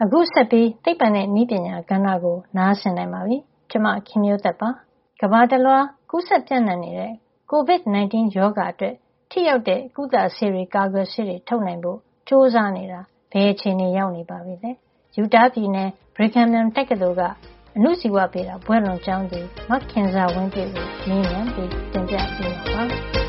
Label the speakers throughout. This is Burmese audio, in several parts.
Speaker 1: အခုဆက်ပြီးသိပ္ပံနဲ့နည်းပညာကဏ္ဍကိုနားဆင်နိုင်ပါပြီ။ကျွန်မခင်မျိုးသက်ပါ။ကမ္ဘာတလွှားကူးစက်ပြန့်နှံ့နေတဲ့ COVID-19 ရောဂါအတွက်ထိရောက်တဲ့ကုသဆေးတွေကာကွယ်ဆေးတွေထုတ်နိုင်ဖို့စ조사နေတာဘယ်အခြေအနေရောက်နေပါပြီလဲ။ယူတားပြည်နယ် Brigham Young တက္ကသိုလ်ကအဏုဇီဝဗေဒဘွဲ့လွန်ကျောင်းသူမခင်ဇာဝင်းပြည့်ကိုမေးမြန်းပြီးတင်ပြပေးပါမယ်။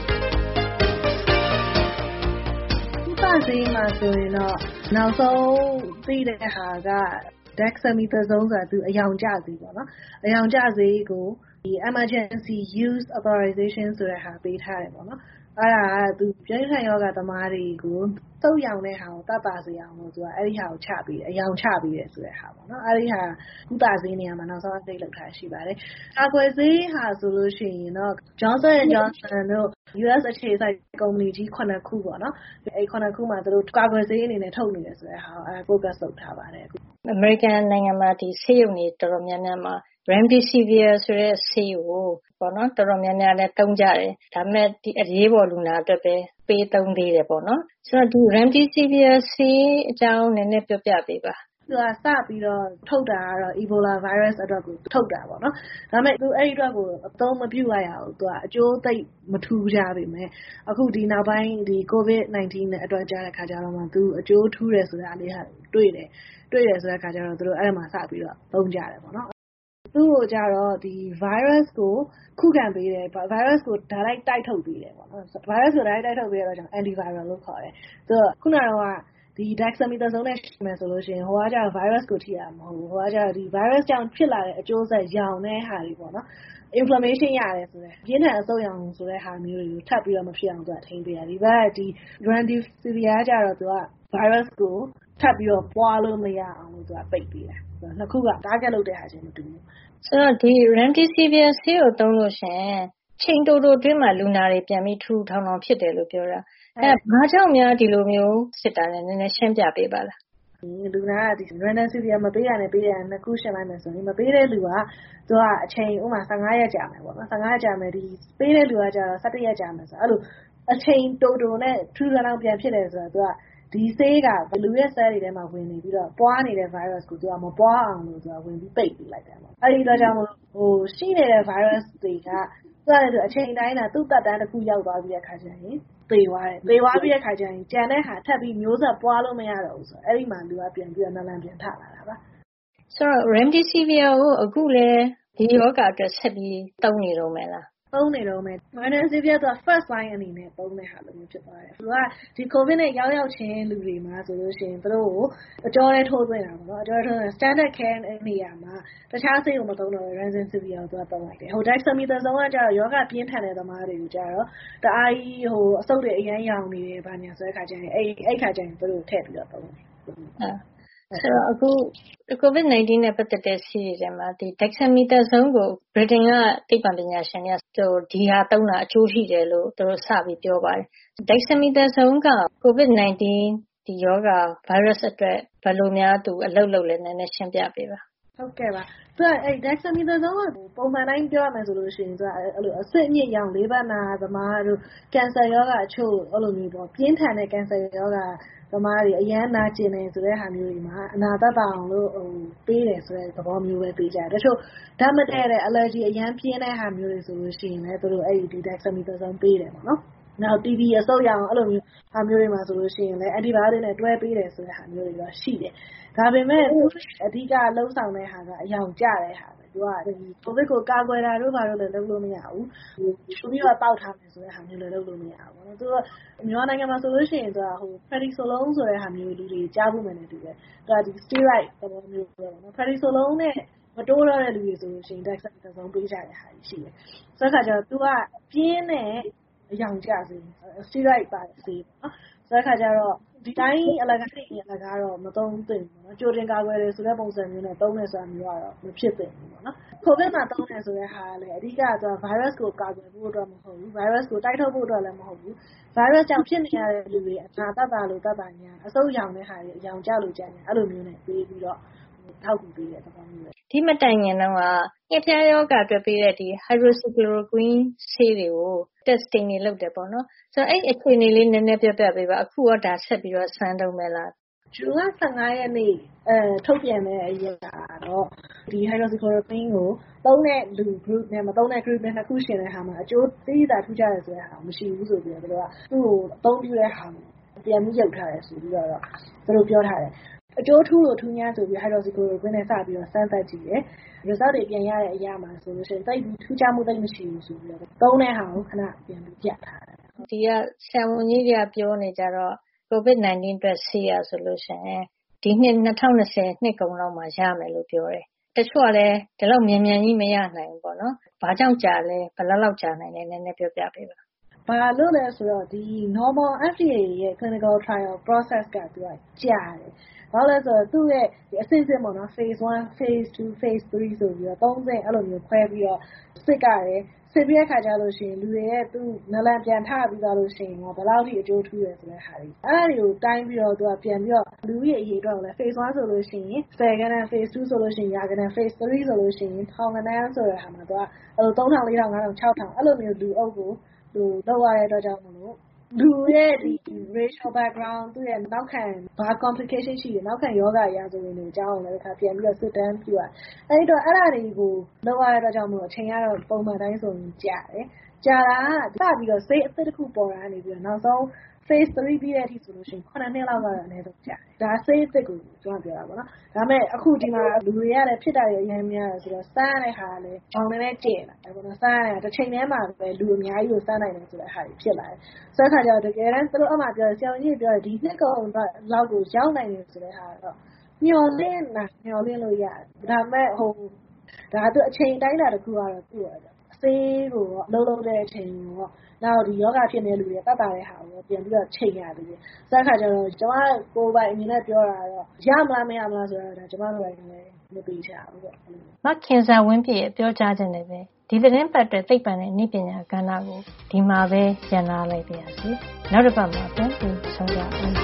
Speaker 2: ဆေးမှာဆိုရင်တော့နောက်ဆုံးသိတဲ့ဟာက dexamethasone ဆိုတာသူအယောင်ကျဆေးပေါ့နော်အယောင်ကျဆေးကိုဒီ emergency use authorization ဆိုတဲ့ဟာပေးထားတယ်ပေါ့နော်အဲ့ဒါကသူပြင်းထန်ယောဂသမားတွေကိုသုတ်ရောင်တဲ့ဟာကိုတတ်တာစေအောင်လို့သူကအဲ့ဒီဟာကိုချပေးတယ်အယောင်ချပေးတယ်ဆိုတဲ့ဟာပေါ့နော်အဲ့ဒီဟာကုသဆေးနေရာမှာနောက်ဆုံးအသိလောက်ထားရှိပါတယ်ကာကွယ်ဆေးဟာဆိုလို့ရှိရင်တော့ Johnson & Johnson တို့ US အခြေစိုက်ကုမ္ပဏီကြီး9ခုပေါ့နော်အဲ့9ခုမှာသူတို့ကာကွယ်ဆေးအနေနဲ့ထုတ်နေတယ်ဆိုတဲ့ဟာကို focus လုပ်ထားပါတယ်
Speaker 1: အမေရိကန်နိုင်ငံမှာဒီဆေးရုံတွေတော်တော်များများမှာ Remdesivir ဆိုတဲ့ဆေးကိုပေါ့နော်တော်တော်များများလည်းသုံးကြတယ်ဒါပေမဲ့ဒီအရေးပေါ်လူနာအတွက်ပဲပေးသုံးသေးတယ်ပေါ့နော်ဆိုတော့ဒီ Remdesivir ဆေးအကြောင်းနည်းနည်းပြောပြပေးပါ
Speaker 2: သူကစပြီးတော့ထုတ်တာကတော့ Ebola virus အတွက်ကိုထုတ်တာပေါ့နော်ဒါပေမဲ့သူအဲ့ဒီအတွက်ကိုအသုံးမပြုလိုက်ရဘူးသူကအကျိုးသိပ်မထူးကြပါပဲအခုဒီနောက်ပိုင်းဒီ COVID-19 နဲ့အတွက်ကြားတဲ့ခါကျတော့မှသူအကျိုးထူးတယ်ဆိုတာအလေးဟာတွေ့တယ်ဆိုတဲ့ခါကျတော့သူတို့အဲ့ဒါမှစပြီးတော့သုံးကြတယ်ပေါ့နော်သူ့ကိုကြတော့ဒီ virus ကိုခုခံပေးတယ် virus ကို direct တိုက်ထုတ်ပေးတယ်ပေါ့နော် virus ကို direct တိုက်ထုတ်ပေးရတော့ကြောင့် antiviral လို့ခေါ်တယ်သူကခုနကတော့ဒီ dexamethasone နဲ့ရှိမယ်ဆိုလို့ရှိရင်ဟိုကကျတော့ virus ကိုထိရမှာမဟုတ်ဘူးဟိုကကျတော့ဒီ virus ကြောင့်ဖြစ်လာတဲ့အကျိုးဆက်ရောင်တဲ့ဟာတွေပေါ့နော် inflammation ရတယ်ဆိုတဲ့ပြင်းထန်အဆုတ်ရောင်ဆိုတဲ့ဟာမျိုးတွေကိုထပ်ပြီးတော့မဖြစ်အောင်သူကထိန်းပေးရတယ်ဒီဘက်ဒီ Remdesivir ကျတော့သူက virus ကိုထပ်ပြီးတော့ပွားလို့မရအောင်လို့သူကပိတ်ပေးတာနှစ်ခုက target လုပ်တဲ့ဟာချင်းမတူဘူး
Speaker 1: ဆိုတော့ဒီ Remdesivir ဆေးကိုသုံးလို့ရှိရင်ချိန်တိုအတွင်းမှာလူနာတွေပြန်ပြီးထူထောင်ထောင်ဖြစ်တယ်လို့ပြောတာဘာကြောင့်များဒီလိုမျိုးဖြစ်တာလဲနည်းနည်းရှင်းပြပေးပါလား
Speaker 2: လူနာကဒီ Remdesivir မပေးရနဲ့ပေးရနှစ်ခုရှင်းလိုက်မယ်ဆိုရင်မပေးတဲ့လူကသူကအချိန်ဥမာ15ရက်ကြာမယ်ပေါ့နော်15ရက်ကြာမယ်ဒီပေးတဲ့လူကကျတော့17ရက်ကြာမယ်ဆိုအဲ့လိုအချိန်တိုနဲ့ထူထောင်ပြန်ဖြစ်တယ်ဆိုတော့သူကဒီဆေးကလူရဲ့ cell တွေထဲမှာဝင်နေပြီးတော့ပွားနေတဲ့ virus ကိုသူကမပွားအောင်လို့သူကဝင်ပြီးပိတ်ပေးလိုက်တယ်ပေါ့အဲ့ဒီတော့ကြောင့်ရှိနေတဲ့ virus တွေကသူကအချိန်တိုင်းတာသူ့တက်တန်းတစ်ခုရောက်သွားပြီးတဲ့ခါကျရင်သေသွားတယ်သေသွားပြီးတဲ့ခါကျရင်ကြံတဲ့ဟာထပ်ပြီးမျိုးဆက်ပွားလို့မရတော့ဘူးဆိုတော့အဲ့ဒီမှာလူကပြန်ပြီးတော့နလန်ပြန်ထလာတာပါ
Speaker 1: ဆိုတော့ Remdesivir ကိုအခုလဲဒီယောဂအတွက်ဆက်ပြီးသုံးနေတော့မယ်လား
Speaker 2: သုံးနေတော့မယ် Remdesivir က first line အနေနဲ့သုံးတဲ့ဟာလိုမျိုးဖြစ်သွားတယ်သူကဒီ covid နဲ့ရောက်ချင်းလူတွေမှာဆိုလို့ရှိရင်သူတို့ကိုအကြောထဲထိုးသွင်းတာပေါ့နော်အကြောထဲထိုးသွင်း standard care နေရာမှာတခြားဆေးကိုမသုံးတော့ Remdesivir ကိုသူကသုံးလိုက်တယ်ဟို dexamethasone ကကျတော့ယောဂပြင်းထန်တဲ့သမားတွေကိုကျတော့တအားကြီးဟိုအဆုတ်တွေအရမ်းရောင်နေတယ်ဘာညာဆိုတဲ့ခါကျရင်အဲ့ခါကျရင်သူတို့ထည့်ပြီးတော့သုံးတယ်
Speaker 1: ဆိုတော့အခု COVID-19 နဲ့ပတ်သက်တဲ့ဆေးတွေထဲမှာဒီ dexamethasone ကို Britain ကသိပ္ပံပညာရှင်တွေကဒီဟာသုံးတာအကျိုးရှိတယ်လို့သူတို့စပြီးပြောပါတယ်။ dexamethasone က COVID-19 ဒီယောဂ virus အတွက်ဘယ်လိုများသူအလုပ်လုပ်လဲနည်းနည်းရှင်းပြပေးပါ
Speaker 2: ဟုတ်ကဲ့ပါသူကအဲ့ dexamethasone ကပုံမှန်တိုင်းပြောရမယ်ဆိုလို့ရှိရင်သူကအဲ့လိုအဆစ်အမြစ်ရောင်လေးပတ်နာသမားတို့ကင်ဆာယောဂအချို့အဲ့လိုမျိုးပေါ့ပြင်းထန်တဲ့ကင်ဆာယောဂသမားတွေအရန်နာကျင်နေဆိုတဲ့ဟာမျိုးတွေမှာအနာတတ်တာအောင်လို့ပေးတယ်ဆိုတဲ့သဘောမျိုးပဲပေးကြတယ်တချို့ဓာတ်မတည့်တဲ့ allergy အရန်ပြင်းတဲ့ဟာမျိုးတွေဆိုလို့ရှိရင်လည်းသူတို့အဲ့ဒီ dexamethasone ပေးတယ်ပေါ့နော်နောက် TB အဆုတ်ရောင်အဲ့လိုမျိုးဟာမျိုးတွေမှာဆိုလို့ရှိရင်လည်း antibiotic နဲ့တွဲပေးတယ်ဆိုတဲ့ဟာမျိုးတွေတော့ရှိတယ်ဒါပေမဲ့သူအဓိကလှုပ်ဆောင်တဲ့ဟာကအယောင်ကျတဲ့ဟာပဲသူကဒီ COVID ကိုကာကွယ်တာတို့ဘာလို့လဲလုပ်လို့မရဘူးသူပြီးတော့တောက်ထားမယ်ဆိုတဲ့ဟာမျိုးလည်းလုပ်လို့မရဘူးနော်သူကမြန်မာနိုင်ငံမှာဆိုလို့ရှိရင်သူကဟို prednisolone ဆိုတဲ့ဟာမျိုးလူတွေကြားဖို့မယ်နေတူတယ်သူကဒီ steroid သဘောမျိုးပဲပေါ့နော် prednisolone နဲ့မတိုးတော့တဲ့လူတွေဆိုလို့ရှိရင် dexamethasone ပေးကြတဲ့ဟာရှိတယ်ဆိုတော့ခါကျတော့သူကပြင်းတဲ့အယောင်ကျစေ steroid ပါတယ်စေနော်ဆိုတဲ့ခါကျတော့ဒီတိုင်းအလကားတွေအလကားတော့မသုံးသင့်ဘူးနော်ကြိုတင်ကာကွယ်တယ်ဆိုတဲ့ပုံစံမျိုးနဲ့သုံးတယ်ဆိုတာမျိုးကတော့မဖြစ်သင့်ဘူးပေါ့နော် COVID မှာသုံးတယ်ဆိုတဲ့ဟာကလည်းအဓိကက virus ကိုကာကွယ်ဖို့အတွက်မဟုတ်ဘူး virus ကိုတိုက်ထုတ်ဖို့အတွက်လည်းမဟုတ်ဘူး virus ကြောင့်ဖြစ်နေရတဲ့လူတွေအနာတတ်တာလို့တတ်တာညာအဆုတ်ရောင်တဲ့ဟာတွေအယောင်ကျလို့ကြာညာအဲ့လိုမျိုးနဲ့ပေးပြီးတော့ထောက်ကူပေးတဲ့သဘောမျိုးပဲ
Speaker 1: ဒီမတိုင်ခင်တော့ကငှက်ဖျားယောဂအတွက်ပေးတဲ့ဒီ hydroxychloroquine ဆေးတွေကို testing တွေလုပ်တယ်ပေါ့နော်ဆိုတော့အဲ့အခြေအနေလေးနည်းနည်းပြောပြပေးပါအခုတော့ဒါဆက်ပြီးတော့စမ်းသုံးမယ်လား
Speaker 2: June 15 ရက်နေ့ထုတ်ပြန်တဲ့အရာတော့ဒီ hydroxychloroquine ကိုသုံးတဲ့လူ group နဲ့မသုံးတဲ့ group နဲ့နှစ်ခုရှင်တဲ့ဟာမှာအကျိုးသိသာထူးခြားတယ်ဆိုတဲ့ဟာမရှိဘူးဆိုပြီးတော့သူတို့ကသူ့ကိုအသုံးပြုတဲ့ဟာပြန်ပြီးရုပ်ထားတယ်ဆိုပြီးတော့သူတို့ပြောထားတယ်အကျိုးထူးလို့ထူးခြားဆိုပြီး hydroxychloroquine နဲ့စပြီးတော့စမ်းသပ်ကြည့်တယ် result တွေပြန်ရတဲ့အရာမှာဆိုလို့ရှိရင်တိတ်ပြီးထူးခြားမှုတိတ်မရှိဘူးဆိုပြီးတော့သုံးတဲ့ဟာကိုခဏပြန်ပြီးပြထားတယ်
Speaker 1: ဒီကဆရာဝန်ကြီးတွေကပြောနေကြတော့ COVID-19 အတွက်ဆေးရဆိုလို့ရှိရင်ဒီနှစ်2020နှစ်ကုန်လောက်မှာရမယ်လို့ပြောတယ်တချို့ကလည်းဒီလောက်မြန်မြန်ကြီးမရနိုင်ဘူးပေါ့နော်ဘာကြောင့်ကြာလဲဘယ်လောက်ကြာနိုင်လဲနည်းနည်းပြောပြပေးပါ
Speaker 2: ဘာလို့လဲဆိုတော့ဒီ normal FDA ရဲ့ clinical trial process ကသူကကြာတယ်ဘာလို့လဲဆိုတော့သူ့ရဲ့အဆင့်ပေါ့နော် phase 1 phase 2 phase 3ဆိုပြီးတော့3ဆင့်အဲ့လိုမျိုးခွဲပြီးတော့စစ်ကြတယ်စစ်ပြီးတဲ့ခါကျလို့ရှိရင်လူတွေရဲ့သူနလန်ပြန်ထပြီးသွားလို့ရှိရင်ဘယ်လောက်ထိအကျိုးထူးတယ်ဆိုတဲ့ဟာတွေအဲ့ဒါတွေကိုတိုင်းပြီးတော့သူကပြန်ပြီးတော့လူကြီးအရေးအတွက်ကိုလည်း phase 1ဆိုလို့ရှိရင်10ခန်း phase 2ဆိုလို့ရှိရင်ရာခန်း phase 3ဆိုလို့ရှိရင်ထောင်ခန်းဆိုတဲ့ဟာမှာသူက3000 4000 5000 6000အဲ့လိုမျိုးလူအုပ်ကိုလောက်ရတဲ့အတွက်ကြောင့်မလို့လူရဲ့ဒီ racial background သူ့ရဲ့နောက်ခံဘာ complication ရှိတယ်နောက်ခံယောဂရာဇဝင်တွေအကြောင်းလည်းတစ်ခါပြန်ပြီးတော့စစ်တမ်းပြုရအဲ့တော့အဲ့ဒါတွေကိုလောက်ရတဲ့အတွက်ကြောင့်မလို့အချိန်ကတော့ပုံမှန်တိုင်းဆိုရင်ကြာတယ်ကြာတာကစပြီးတော့ဆေးအသစ်တစ်ခုပေါ်လာနေပြီးတော့နောက်ဆုံး phase 3ပြီးတဲ့အထိဆိုလို့ရှိရင်9နှစ်လောက်ကတော့အနည်းဆုံးကြာတယ်ဒါဆေးအသစ်ကိုကျွန်တော်ပြောတာပေါ့နော်ဒါပေမဲ့အခုဒီမှာလူတွေကလည်းဖြစ်တာတွေအများများဆိုတော့စားရတဲ့ဟာလည်းအောင်လည်းကျဲလာတယ်ပေါ့နော်စားရတဲ့တစ်ချိန်တည်းမှာပဲလူအများကြီးကိုစားနိုင်တယ်ဆိုတဲ့ဟာတွေဖြစ်လာတယ်ဆိုတဲ့ခါကျတော့တကယ်တမ်းသူတို့အမှပြောဆရာဝန်ကြီးပြောတယ်ဒီနှစ်ကုန်လောက်ကိုရောက်နိုင်တယ်ဆိုတဲ့ဟာတော့မျှော်လင့်လို့ရတယ်ဒါပေမဲ့ဒါသူအချိန်တိုင်းတာတစ်ခုကတော့သူ့ရတယ်ဆေးကိုလုံးတဲ့အချိန်ကိုနောက်ဒီယောဂဖြစ်နေတဲ့လူတွေတတ်တာတဲ့ဟာကိုပြန်ပြီးတော့ချိန်ရတယ်ဆိုတဲ့အခါကျတော့ကျွန်မကိုယ်ပိုင်အနေနဲ့ပြောတာတော့ရမလားမရမလားဆိုတော့ကျွန်မတို့လည်းမသိချဘူးပေါ့
Speaker 1: မခင်စာဝင်းပြည့်ရဲ့ပြောကြားခြင်းနဲ့ပဲဒီသတင်းပတ်အတွက်သိပ္ပံနဲ့နည်းပညာကဏ္ဍကိုဒီမှာပဲညှိနှိုင်းလိုက်ပါရစေနောက်တစ်ပတ်မှာပြန်ပြီးဆုံကြအောင်